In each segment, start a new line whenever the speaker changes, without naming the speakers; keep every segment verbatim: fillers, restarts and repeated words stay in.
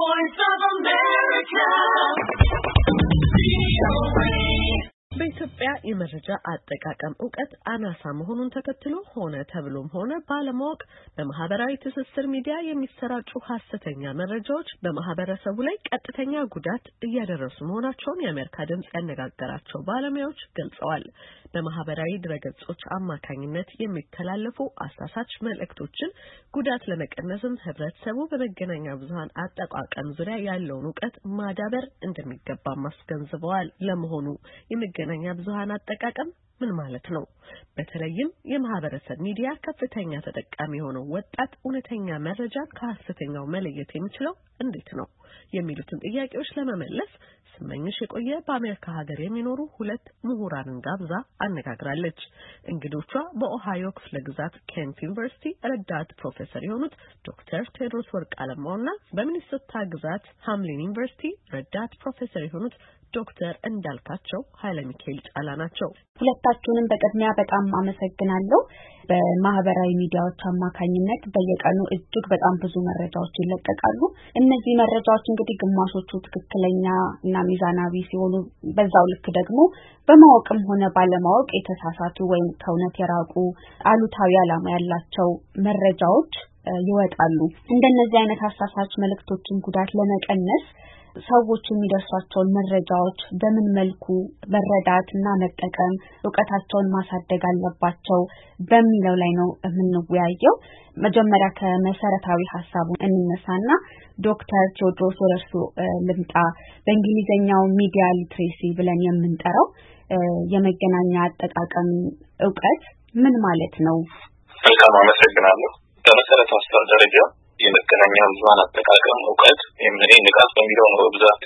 voice of America. በኢትዮጵያ የመረጃ አጠቃቀም ዕውቀት አናሳ መሆኑን ተከትሎ ሆነ ተብሎም ሆነ ባለማወቅ በማህበራዊ ትስስር ሚዲያ የሚሰራጩ ሐሰተኛ መረጃዎች በማህበረሰቡ ላይ ቀጥተኛ ጉዳት እያደረሱ መሆናቸውን የአሜሪካ ድምጽ ያነጋገራቸው ባለሙያዎች ገልጸዋል። በማህበራዊ ድረገጾች አማካኝነት የሚተላለፉ አሳሳች መልእክቶችን ጉዳት ለመቀነስም ህብረተሰቡ በመገናኛ ብዙሃን አጠቃቀም ዙሪያ ያለውን ዕውቀት ማዳበር እንደሚገባ ማስገንዝበዋል። ለመሆኑ የመገናኛ ብዙሃን አጠቃቀም ምን ማለት ነው? በተለይም የማህበረሰብ ሚዲያ ከፍተኛ ተጠቃሚ የሆነው ወጣት እውነተኛ መረጃ ከሐሰተኛው መለየት የሚችለው እንዴት ነው? የሚሉትን ጥያቄዎች ለመመለስ ስመኝሽ የቆየ በአሜሪካ ሀገር የሚኖሩ ሁለት ምሁራንን ጋብዛ አነጋግራለች። እንግዶቿ በኦሃዮ ክፍለ ግዛት ኬንት ዩኒቨርሲቲ ረዳት ፕሮፌሰር የሆኑት ዶክተር ቴዎድሮስ ወርቅአለማውና በሚኒሶታ ግዛት ሃምሊን ዩኒቨርሲቲ ረዳት ፕሮፌሰር የሆኑት ዶክተር እንዳልካቸው ኃይለ ሚካኤል ጫላ ናቸው።
ሁለታችሁንም በቅድሚያ በጣም አመሰግናለሁ። በማህበራዊ ሚዲያዎች አማካኝነት በየቀኑ እጅግ በጣም ብዙ መረጃዎች ይለቀቃሉ። እነዚህ መረጃዎች እንግዲህ ግማሾቹ ትክክለኛ እና ሚዛናዊ ሲሆኑ በዛው ልክ ደግሞ በማወቅም ሆነ ባለማወቅ የተሳሳቱ ወይም ከእውነት የራቁ አሉታዊ ዓላማ ያላቸው መረጃዎች ይወጣሉ። እንደነዚህ አይነት አሳሳች መልእክቶችን ጉዳት ለመቀነስ ሰዎች የሚደርሷቸውን መረጃዎች በምን መልኩ መረዳትና መጠቀም ዕውቀታቸውን ማሳደግ አለባቸው በሚለው ላይ ነው የምንወያየው። መጀመሪያ ከመሰረታዊ ሐሳቡ እንነሳና ዶክተር ቴዎድሮስ ወርሱ ልምጣ። በእንግሊዘኛው ሚዲያ ሊትሬሲ ብለን የምንጠራው የመገናኛ አጠቃቀም ዕውቀት ምን ማለት ነው?
በጣም አመሰግናለሁ። በመሰረታዊ ሐሳብ ደረጃ የመገናኛ ብዙሃን አጠቃቀም ዕውቀት የምንኔ ንቃት በሚለው ነው በብዛት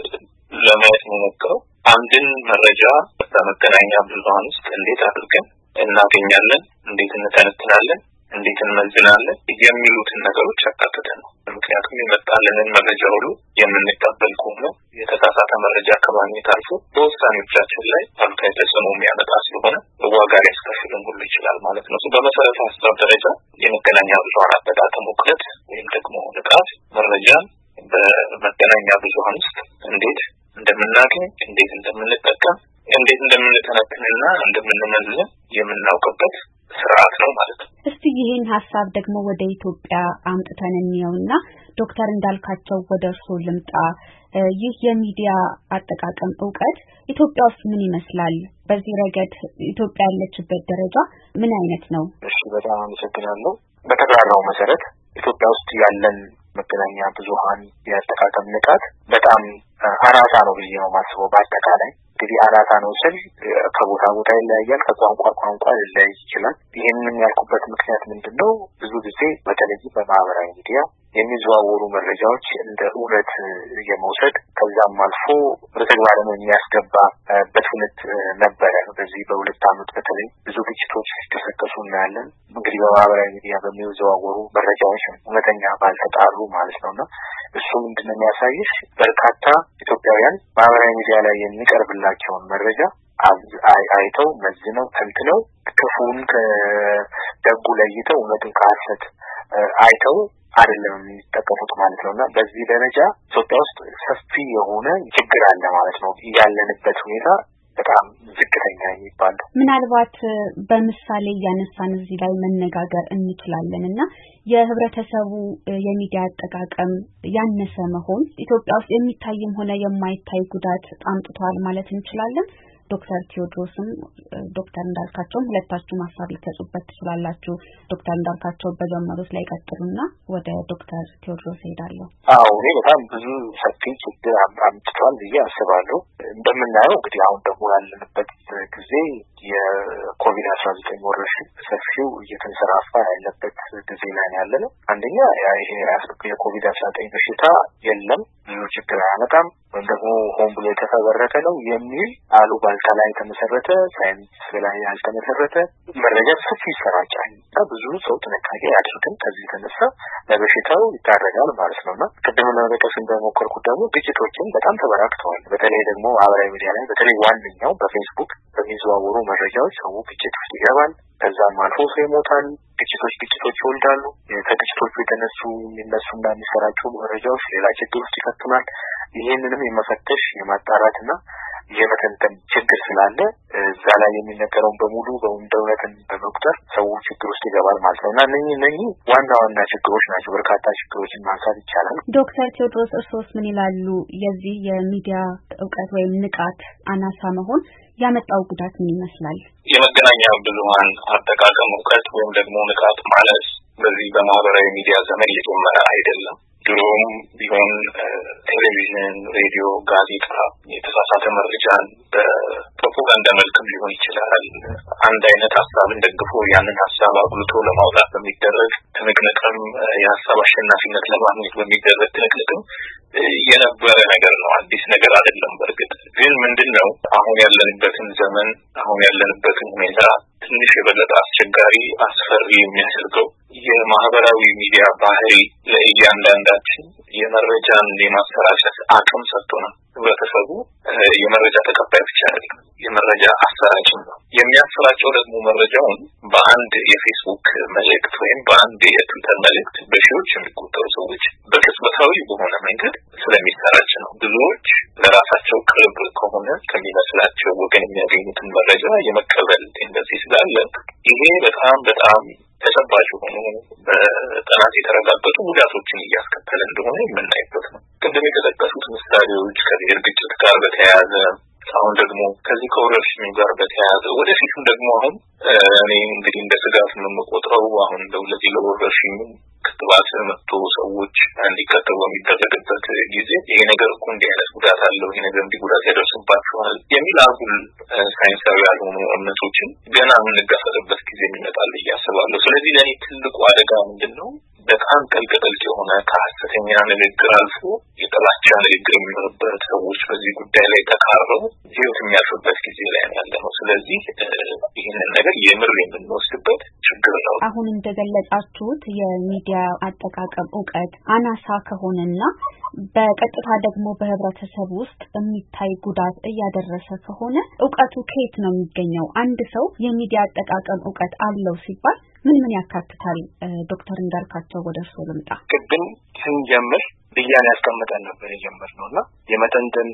ለማየት የምንሞክረው። አንድን መረጃ በመገናኛ ብዙሃን ውስጥ እንዴት አድርገን እናገኛለን፣ እንዴት እንተነትናለን፣ እንዴት እንመዝናለን የሚሉትን ነገሮች ያካተተ ነው። ምክንያቱም የመጣልንን መረጃ ሁሉ የምንቀበል ከሆነ የተሳሳተ መረጃ ከማግኘት አልፎ በውሳኔዎቻችን ላይ አሉታዊ ተጽዕኖ የሚያመጣ ስለሆነ ዋጋ ሊያስከፍለን ሁሉ ይችላል ማለት ነው። በመሰረታዊ ሐሳብ ደረጃ የመገናኛ ብዙሃን አጠቃቀም ዕውቀት ወይም ደግሞ ንቃት መረጃን በመገናኛ ብዙሃን ውስጥ እንዴት እንደምናገኝ፣ እንዴት እንደምንጠቀም፣ እንዴት እንደምንተነትንና እንደምንመዝን የምናውቅበት ስርዓት ነው ማለት ነው።
እስቲ ይሄን ሐሳብ ደግሞ ወደ ኢትዮጵያ አምጥተን እንየውና ዶክተር እንዳልካቸው ወደ እርሶ ልምጣ። ይህ የሚዲያ አጠቃቀም ዕውቀት ኢትዮጵያ ውስጥ ምን ይመስላል? በዚህ ረገድ ኢትዮጵያ ያለችበት ደረጃ ምን አይነት ነው?
እሺ፣ በጣም አመሰግናለሁ። በተግባራው መሰረት ኢትዮጵያ ውስጥ ያለን መገናኛ ብዙሃን የአጠቃቀም ንቃት በጣም አናሳ ነው ብዬ ነው የማስበው። በአጠቃላይ እንግዲህ አናሳ ነው ስል ከቦታ ቦታ ይለያያል፣ ከቋንቋ ቋንቋ ሊለያይ ይችላል። ይሄንን ያልኩበት ምክንያት ምንድነው? ብዙ ጊዜ በተለይ በማህበራዊ ሚዲያ የሚዘዋወሩ መረጃዎች እንደ እውነት የመውሰድ ከዛም አልፎ በተግባር ነው የሚያስገባበት ሁኔታ ነበረ። በዚህ በሁለት ዓመት በተለይ ብዙ ግጭቶች ሲከሰከሱ እናያለን። እንግዲህ በማህበራዊ ሚዲያ በሚዘዋወሩ መረጃዎች እውነተኛ ባልተጣሩ ማለት ነውና እሱ ምንድነው የሚያሳይሽ? በርካታ ኢትዮጵያውያን ማህበራዊ ሚዲያ ላይ የሚቀርብላቸውን መረጃ አይተው መዝነው ተንትነው ክፉን ከደጉ ለይተው እውነትን ከሐሰት አይተው አይደለም የሚጠቀሙት ማለት ነውና በዚህ ደረጃ ኢትዮጵያ ውስጥ ሰፊ የሆነ ችግር አለ ማለት ነው። ያለንበት ሁኔታ በጣም ዝቅተኛ የሚባል ነው።
ምናልባት በምሳሌ ያነሳን እዚህ ላይ መነጋገር እንችላለንና የህብረተሰቡ የሚዲያ አጠቃቀም ያነሰ መሆን ኢትዮጵያ ውስጥ የሚታይም ሆነ የማይታይ ጉዳት አምጥቷል ማለት እንችላለን። ዶክተር ቴዎድሮስም ዶክተር እንዳልካቸውም ሁለታችሁም ሐሳብ ልትሰጡበት ትችላላችሁ። ዶክተር እንዳልካቸው በጀመሩት ላይ ቀጥሉና ወደ ዶክተር ቴዎድሮስ ሄዳለሁ።
አዎ፣ እኔ በጣም ብዙ ሰፊ ችግር አምጥቷል ብዬ አስባለሁ። እንደምናየው እንግዲህ አሁን ደግሞ ያለንበት ጊዜ የኮቪድ አስራ ዘጠኝ ወረርሽኝ ሰፊው እየተንሰራፋ ያለበት ጊዜ ላይ ያለነው። አንደኛ ይሄ የኮቪድ አስራ ዘጠኝ በሽታ የለም ብዙ ችግር አያመጣም ወይም ደግሞ ሆን ብሎ የተፈበረከ ነው የሚል አሉባልታ ላይ የተመሰረተ ሳይንስ ላይ ያልተመሰረተ መረጃ ሰፊ ይሰራጫል። ብዙ ሰው ጥንቃቄ ያድርግን ከዚህ የተነሳ ለበሽታው ይታረጋል ማለት ነውና ቅድም ለመጥቀስ እንደሞከርኩት ደግሞ ግጭቶችን በጣም ተበራክተዋል። በተለይ ደግሞ ማህበራዊ ሚዲያ ላይ በተለይ ዋነኛው በፌስቡክ በሚዘዋወሩ መረጃዎች ሰው ግጭት ውስጥ ይገባል። ከዛም አልፎ ሰው ይሞታል። ግጭቶች ግጭቶች ይወልዳሉ። ከግጭቶቹ የተነሱ የሚነሱና የሚሰራጩ መረጃዎች ሌላ ችግር ውስጥ ይከቱናል። ይሄንንም የመፈተሽ የማጣራትና የመተንተን ችግር ስላለ እዛ ላይ የሚነገረውን በሙሉ በእውነትን በመቁጠር ሰው ችግር ውስጥ ይገባል ማለት ነው። እና እነኚህ እነኚህ ዋና ዋና ችግሮች ናቸው። በርካታ ችግሮችን ማንሳት ይቻላል።
ዶክተር ቴዎድሮስ እርሶስ ምን ይላሉ? የዚህ የሚዲያ ዕውቀት ወይም ንቃት አናሳ መሆን ያመጣው ጉዳት ምን ይመስላል?
የመገናኛ ብዙሃን አጠቃቀም ዕውቀት ወይም ደግሞ ንቃት ማለት በዚህ በማህበራዊ ሚዲያ ዘመን እየጀመረ አይደለም። ድሮም ቢሆን ቴሌቪዥን፣ ሬዲዮ፣ ጋዜጣ የተሳሳተ መረጃን በፕሮፓጋንዳ መልክም ሊሆን ይችላል አንድ አይነት ሀሳብን ደግፎ ያንን ሀሳብ አጉልቶ ለማውጣት በሚደረግ ትንቅንቅም የሀሳብ አሸናፊነት ለማግኘት በሚደረግ ትንቅንቅም የነበረ ነገር ነው። አዲስ ነገር አይደለም። በእርግጥ ግን ምንድነው አሁን ያለንበትን ዘመን አሁን ያለንበትን ሁኔታ ትንሽ የበለጠ አስቸጋሪ አስፈሪ የሚያደርገው የማህበራዊ ሚዲያ ባህሪ ለእያንዳንዳችን የመረጃን የማሰራጨት አቅም ሰጥቶናል። ህብረተሰቡ የመረጃ ተቀባይ ብቻ አይደለም፣ የመረጃ አሰራጭም ነው። የሚያሰራጨው ደግሞ መረጃውን በአንድ የፌስቡክ መልእክት ወይም በአንድ የትዊተር መልእክት በሺዎች የሚቆጠሩ ሰዎች በቅጽበታዊ በሆነ መንገድ ስለሚሰራጭ ነው። ብዙዎች ለራሳቸው ቅርብ ከሆነ ከሚመስላቸው ወገን የሚያገኙትን መረጃ የመቀበል እንደዚህ ስላለ ይሄ በጣም በጣም ተጨባጭ ሆኖ በጥናት የተረጋገጡ ጉዳቶችን እያስከተለ እንደሆነ የምናይበት ነው። ቅድም የተጠቀሱት ምሳሌዎች ከብሔር ግጭት ጋር በተያያዘ አሁን ደግሞ ከዚህ ከወረርሽኙ ጋር በተያያዘ ወደፊትም ደግሞ አሁን እኔ እንግዲህ እንደ ስጋት የምቆጥረው አሁን ለዚህ ለወረርሽኙ ክትባት መጥቶ ሰዎች እንዲከተቡ የሚደረግበት ጊዜ ይሄ ነገር እኮ እንዲህ አይነት ጉዳት አለው፣ ይሄ ነገር እንዲህ ጉዳት ያደርስባቸዋል የሚል አጉል ሳይንሳዊ ያልሆኑ እምነቶችን ገና የምንጋፈጥበት ጊዜ ይመጣል ብዬ አስባለሁ። ስለዚህ ለእኔ ትልቁ አደጋ ምንድን ነው? በጣም ጥልቅ ጥልቅ የሆነ ከሐሰተኛ ንግግር አልፎ የጥላቻ ንግግር የሚሆንበት ሰዎች በዚህ ጉዳይ ላይ ተካረው ህይወት የሚያልፍበት ጊዜ ላይ ያለነው። ስለዚህ ይህንን ነገር የምር የምንወስድበት ችግር ነው።
አሁን እንደገለጻችሁት የሚዲያ አጠቃቀም ዕውቀት አናሳ ከሆነና በቀጥታ ደግሞ በህብረተሰብ ውስጥ የሚታይ ጉዳት እያደረሰ ከሆነ ዕውቀቱ ከየት ነው የሚገኘው? አንድ ሰው የሚዲያ አጠቃቀም ዕውቀት አለው ሲባል ምን ምን ያካትታል? ዶክተር እንዳልካቸው ወደ እርሶ ልምጣ።
ቅድም ስንጀምር ብያን ያስቀምጠን ነበር የጀመርነውና የመተንተን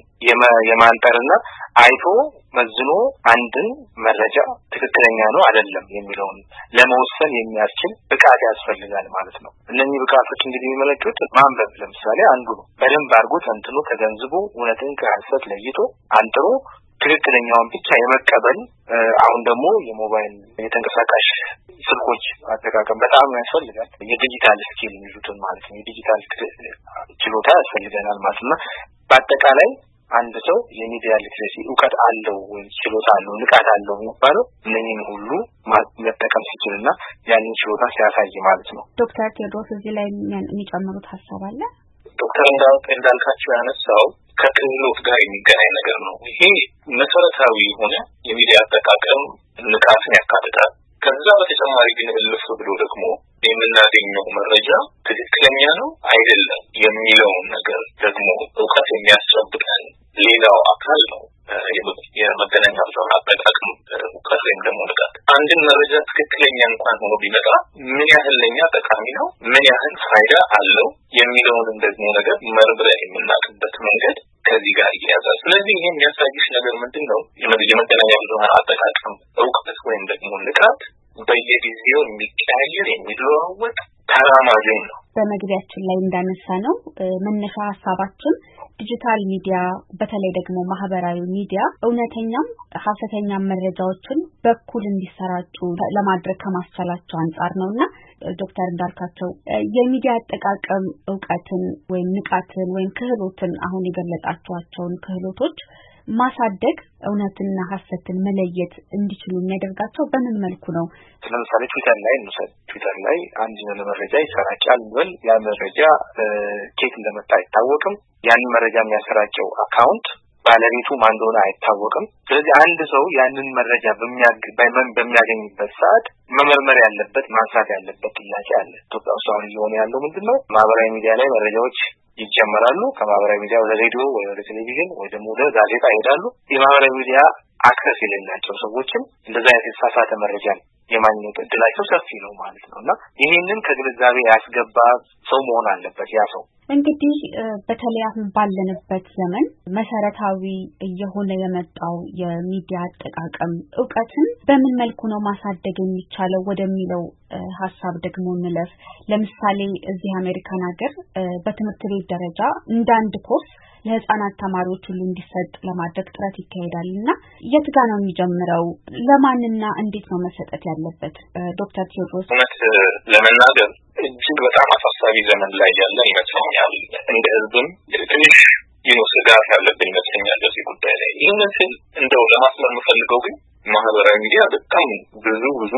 የማንጠርና አይቶ መዝኖ አንድን መረጃ ትክክለኛ ነው አይደለም የሚለውን ለመወሰን የሚያስችል ብቃት ያስፈልጋል ማለት ነው። እነዚህ ብቃቶች እንግዲህ የሚመለከቱት ማንበብ ለምሳሌ አንዱ ነው። በደንብ አድርጎ ተንትኖ ተገንዝቦ እውነትን ከሐሰት ለይቶ አንጥሮ ትክክለኛውን ብቻ የመቀበል አሁን ደግሞ የሞባይል የተንቀሳቃሽ ስልኮች አጠቃቀም በጣም ያስፈልጋል። የዲጂታል ስኪል የሚሉትን ማለት ነው። የዲጂታል ችሎታ ያስፈልገናል ማለት ነው። በአጠቃላይ አንድ ሰው የሚዲያ ሊትሬሲ ዕውቀት አለው ወይ ችሎታ አለው ንቃት አለው የሚባለው እነኚህን ሁሉ መጠቀም ሲችልና ያንን ችሎታ ሲያሳይ ማለት ነው።
ዶክተር ቴዎድሮስ እዚህ ላይ የሚጨምሩት ሀሳብ አለ?
ዶክተር እንዳልካቸው ያነሳው ከክህሎት ጋር የሚገናኝ ነገር ነው። ይሄ መሰረታዊ የሆነ የሚዲያ አጠቃቀም ንቃትን ያካትታል። ከዛ በተጨማሪ ግን እልፍ ብሎ ደግሞ የምናገኘው መረጃ ትክክለኛ ነው አይደለም የሚለውን ነገር ደግሞ ዕውቀት የሚያስጨብጠን ሌላው አካል ነው የመገናኛ ብዙሃን አጠቃቀም ዕውቀት ወይም ደግሞ ንቃት። አንድን መረጃ ትክክለኛ እንኳን ሆኖ ቢመጣ ምን ያህል ለኛ ጠቃሚ ነው፣ ምን ያህል ፋይዳ አለው የሚለውን ደግሞ ነገር መርምረን የምናውቅበት መንገድ ከዚህ ጋር ይያዛል። ስለዚህ ይሄ የሚያሳይሽ ነገር ምንድነው? የመገናኛ ብዙሃን አጠቃቀም ዕውቀት ወይም ደግሞ ንቃት በየጊዜው የሚቀያየር የሚለዋወጥ ተራማጅም ነው።
በመግቢያችን ላይ እንዳነሳ ነው መነሻ ሐሳባችን ዲጂታል ሚዲያ በተለይ ደግሞ ማህበራዊ ሚዲያ እውነተኛም ሐሰተኛ መረጃዎችን በኩል እንዲሰራጩ ለማድረግ ከማስቻላቸው አንፃር ነውና ዶክተር እንዳልካቸው የሚዲያ አጠቃቀም ዕውቀትን ወይም ንቃትን ወይም ክህሎትን አሁን የገለጻቸዋቸውን ክህሎቶች ማሳደግ እውነትና ሐሰትን መለየት እንዲችሉ የሚያደርጋቸው በምን መልኩ ነው?
ለምሳሌ ትዊተር ላይ እንውሰድ። ትዊተር ላይ አንድ የሆነ መረጃ ይሰራጫል ወል ያ መረጃ ከየት እንደመጣ አይታወቅም። ያን መረጃ የሚያሰራጨው አካውንት ባለቤቱ ማን እንደሆነ አይታወቅም። ስለዚህ አንድ ሰው ያንን መረጃ በሚያገኝበት ሰዓት መመርመር ያለበት ማንሳት ያለበት ጥያቄ አለ። ኢትዮጵያ ውስጥ አሁን እየሆነ ያለው ምንድነው? ማህበራዊ ሚዲያ ላይ መረጃዎች ይጀመራሉ። ከማህበራዊ ሚዲያ ወደ ሬዲዮ ወይ ወደ ቴሌቪዥን ወይ ደግሞ ወደ ጋዜጣ ይሄዳሉ። የማህበራዊ ሚዲያ አክሰስ የሌላቸው ሰዎችም እንደዛ የተሳሳተ መረጃ የማግኘት እድላቸው ሰፊ ነው ማለት ነውና ይሄንን ከግንዛቤ ያስገባ ሰው መሆን አለበት ያ ሰው።
እንግዲህ በተለይ አሁን ባለንበት ዘመን መሰረታዊ እየሆነ የመጣው የሚዲያ አጠቃቀም ዕውቀትን በምን መልኩ ነው ማሳደግ የሚቻለው ወደሚለው ሐሳብ ደግሞ እንለፍ። ለምሳሌ እዚህ አሜሪካን ሀገር በትምህርት ቤት ደረጃ እንደ አንድ ኮርስ ለህፃናት ተማሪዎች ሁሉ እንዲሰጥ ለማድረግ ጥረት ይካሄዳልና የት ጋር ነው የሚጀምረው? ለማንና እንዴት ነው መሰጠት ያለበት? ዶክተር ቴዎድሮስ
እውነት ለመናገር እጅግ በጣም አሳሳቢ ዘመን ላይ ያለ ይመስለኛል። እንደ ህዝብም ትንሽ ይኖር ስጋት ያለብን ይመስለኛል በዚህ ጉዳይ ላይ። ይህንን ስል እንደው ለማስመር የምፈልገው ግን ማህበራዊ ሚዲያ በጣም ብዙ ብዙ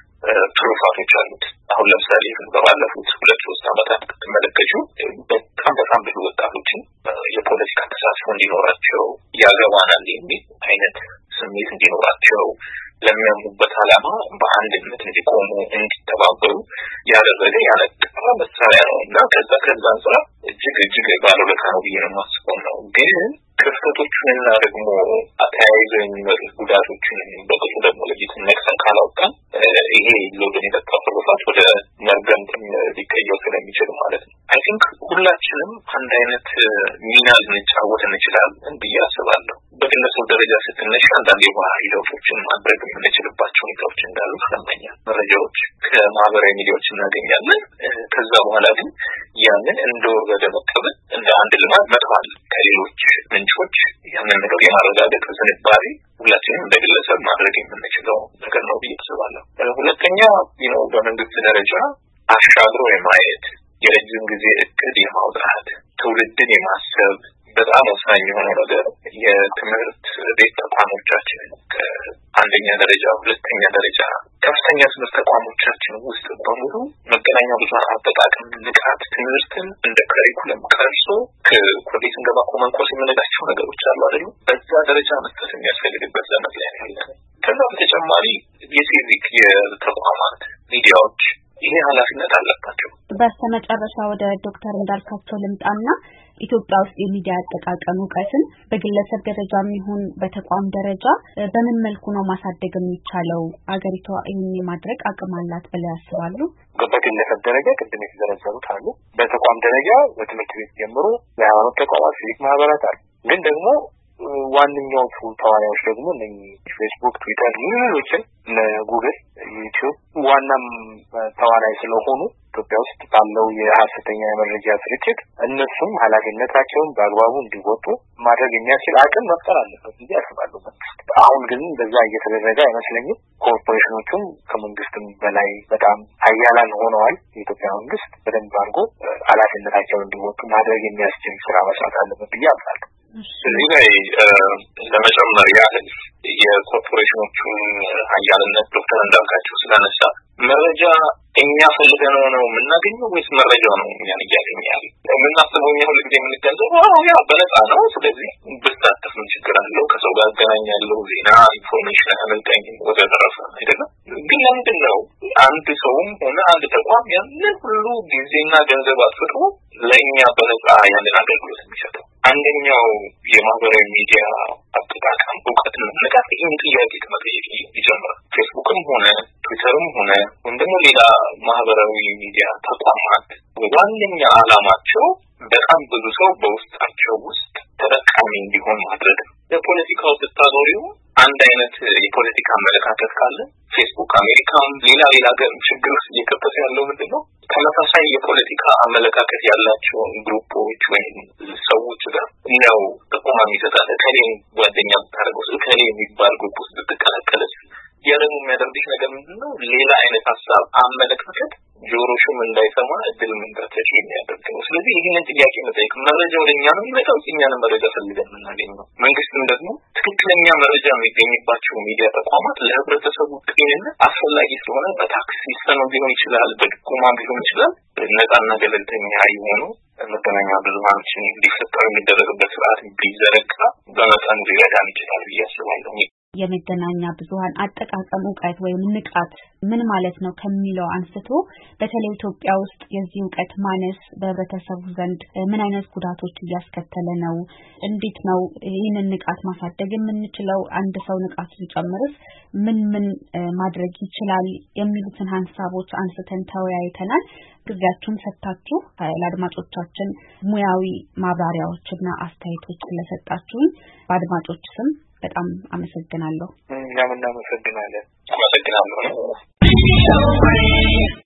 ትሩፋቶች አሉት። አሁን ለምሳሌ በባለፉት ሁለት ሶስት ዓመታት ከተመለከቱ በጣም በጣም ብዙ ወጣቶችን የፖለቲካ ተሳትፎ እንዲኖራቸው ያገባናል የሚል አይነት ስሜት እንዲኖራቸው ለሚያምኑበት ዓላማ በአንድነት እንዲቆሙ እንዲተባበሩ ያደረገ ያነቃ መሳሪያ ነው እና ከዛ ከዛ አንጻር እጅግ እጅግ ባለውለታ ነው ብዬ ነው የማስበው ነው። ግን ክፍተቶቹንና ደግሞ ተያይዘው የሚመጡ ጉዳቶችን በቅጡ ደግሞ ለይተን ነቅሰን ካላወጣን ይሄ ሎድን የተካፈሉት ወደ መርገምትም ሊቀየር ስለሚችል ማለት ነው። አይ ቲንክ ሁላችንም አንድ አይነት ሚና ልንጫወት እንችላለን ብዬ አስባለሁ። በግለሰብ ደረጃ ስትነሽ አንዳንድ የባህሪ ለውጦችን ማድረግ የምንችልባቸው ሁኔታዎች እንዳሉ ይሰማኛል። መረጃዎች ከማህበራዊ ሚዲያዎች እናገኛለን። ከዛ በኋላ ግን ያንን እንደወረደ መቀበል እንደ አንድ ልማድ መጥፋት ከሌሎች ምንጮች ያንን ነገር የማረጋገጥ ዝንባሌ ሁላችንም እንደ ግለሰብ ማድረግ የምንችለው ነገር ነው ብዬ አስባለሁ። ሁለተኛ ነው በመንግስት ደረጃ አሻግሮ የማየት የረጅም ጊዜ እቅድ የማውጣት ትውልድን የማሰብ በጣም ወሳኝ የሆነ ነገር የትምህርት ቤት ተቋሞቻችን ከአንደኛ ደረጃ ሁለተኛ ደረጃ ከፍተኛ ትምህርት ተቋሞቻችን ውስጥ በሙሉ መገናኛ ብዙሃን አጠቃቀም ንቃት ትምህርትን እንደ ካሪኩለም ቀርጾ ከኮሌጅ ገባ ኮመንኮስ የምንላቸው ነገሮች አሉ አይደል? በዛ ደረጃ መስጠት የሚያስፈልግበት ዘመን ላይ ያለ። ከዛ በተጨማሪ የሲቪክ የተቋማት ሚዲያዎች ይሄ ኃላፊነት አለባቸው።
በስተመጨረሻ ወደ ዶክተር እንዳልካቸው ልምጣና ኢትዮጵያ ውስጥ የሚዲያ አጠቃቀም ዕውቀትን በግለሰብ ደረጃም ይሁን በተቋም ደረጃ በምን መልኩ ነው ማሳደግ የሚቻለው? አገሪቷ ይሄን የማድረግ አቅም አላት ብለው ያስባሉ?
በግለሰብ ደረጃ ቅድም የተዘረዘሩት አሉ። በተቋም ደረጃ በትምህርት ቤት ጀምሮ የሃይማኖት ተቋማት፣ ሲቪክ ማህበራት አሉ። ግን ደግሞ ዋንኛዎቹ ተዋናዮች ደግሞ እነዚህ ፌስቡክ፣ ትዊተር፣ ሌሎችም ጉግል፣ ዩቲዩብ ዋናም ተዋናይ ስለሆኑ ኢትዮጵያ ውስጥ ባለው የሐሰተኛ መረጃ ስርጭት እነሱም ኃላፊነታቸውን በአግባቡ እንዲወጡ ማድረግ የሚያስችል አቅም መፍጠር አለበት ብዬ አስባለሁ። አሁን ግን በዛ እየተደረገ አይመስለኝም። ኮርፖሬሽኖቹም ከመንግስትም በላይ በጣም ኃያላን ሆነዋል። የኢትዮጵያ መንግስት በደንብ አድርጎ ኃላፊነታቸውን እንዲወጡ ማድረግ የሚያስችል ስራ መስራት አለበት ብዬ አምናለሁ።
እዚህ ላይ ለመጨመር ያህል የኮርፖሬሽኖቹን ኃያልነት ዶክተር እንዳልካቸው ስላነሳ መረጃ እኛ ፈልገነው ነው የምናገኘው ወይስ መረጃው ነው እኛን እያገኛል? የምናስበው እኛ ሁልጊዜ የምንገንዘበው አዎ ያ በነፃ ነው፣ ስለዚህ ብሳተፍ ምን ችግር አለው፣ ከሰው ጋር አገናኛለሁ፣ ዜና ኢንፎርሜሽን አመልጣኝ ወደ ተረፈ አይደለም። ግን ለምንድን ነው አንድ ሰውም ሆነ አንድ ተቋም ያንን ሁሉ ጊዜና ገንዘብ አጥፍቶ ለእኛ በነፃ ያንን አገልግሎት የሚሰጠው? አንደኛው የማህበራዊ ሚዲያ አጠቃቀም ዕውቀትን መነቃት ይህን ጥያቄ ከመጠየቅ ይጀምራል። ፌስቡክም ሆነ ትዊተርም ሆነ ወይም ደግሞ ሌላ ማህበራዊ ሚዲያ ተቋማት ዋነኛ ዓላማቸው በጣም ብዙ ሰው በውስጣቸው ውስጥ ተጠቃሚ እንዲሆን ማድረግ። የፖለቲካው ስታዞሪው አንድ አይነት የፖለቲካ አመለካከት ካለ ፌስቡክ አሜሪካም ሌላ ሌላ ገር ችግር ውስጥ እየከተተ ያለው ምንድነው? ተመሳሳይ የፖለቲካ አመለካከት ያላቸውን ግሩፖች ወይም ሰዎች ጋር ነው ተቋም ይሰጣል። ከሌን ጓደኛ ታደርገው ከሌ የሚባል ግሩፕ ውስጥ ተቀላቀለስ ያለው የሚያደርግሽ ነገር ምንድነው? ሌላ አይነት ሐሳብ አመለካከት ጆሮሽም እንዳይሰማ እድል መንገርተሽ የሚያደርግ ነው። ስለዚህ ይህንን ጥያቄ መጠየቅ መረጃ ወደኛ ነው የሚመጣው፣ እኛን መረጃ ፈልገን የምናገኝ ነው። መንግስትም ደግሞ ትክክለኛ መረጃ የሚገኝባቸው ሚዲያ ተቋማት ለህብረተሰቡ ጤንነት አስፈላጊ ስለሆነ በታክስ ሲስተም ቢሆን ይችላል፣ በድጎማ ቢሆን ይችላል፣ ነፃና ገለልተኛ የሆኑ መገናኛ ብዙሃኖችን እንዲፈጠሩ የሚደረግበት ስርዓት ቢዘረጋ በመጠኑ ሊረዳን ይችላል ብዬ አስባለሁ።
የመገናኛ ብዙሃን አጠቃቀም ዕውቀት ወይም ንቃት ምን ማለት ነው ከሚለው አንስቶ በተለይ ኢትዮጵያ ውስጥ የዚህ ዕውቀት ማነስ በህብረተሰቡ ዘንድ ምን አይነት ጉዳቶች እያስከተለ ነው? እንዴት ነው ይህንን ንቃት ማሳደግ የምንችለው? አንድ ሰው ንቃት ሲጨምርስ ምን ምን ማድረግ ይችላል? የሚሉትን ሐሳቦች አንስተን ተወያይተናል። ጊዜያችሁን ሰጥታችሁ ለአድማጮቻችን ሙያዊ ማብራሪያዎችና አስተያየቶች ስለሰጣችሁ በአድማጮች ስም በጣም አመሰግናለሁ።
እኛም እናመሰግናለን።
አመሰግናለሁ።